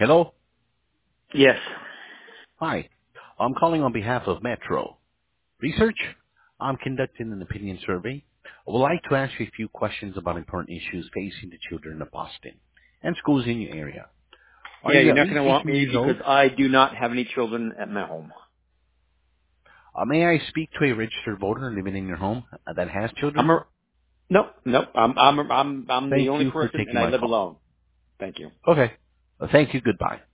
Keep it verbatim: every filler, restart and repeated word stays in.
Hello? Yes. Hi. I'm calling on behalf of Metro Research. I'm conducting an opinion survey. I would like to ask you a few questions about important issues facing the children of Boston and schools in your area. Are Yeah, you you're at not least going to want eighteen me years old? because I do not have any children at my home. Uh, may I speak to a registered voter living in your home uh, that has I'm children? a nope, nope. I'm I'm I'm I'm the Thank only you for person, and taking I my live call. alone. Thank you. Okay. Uh, thank you. Goodbye.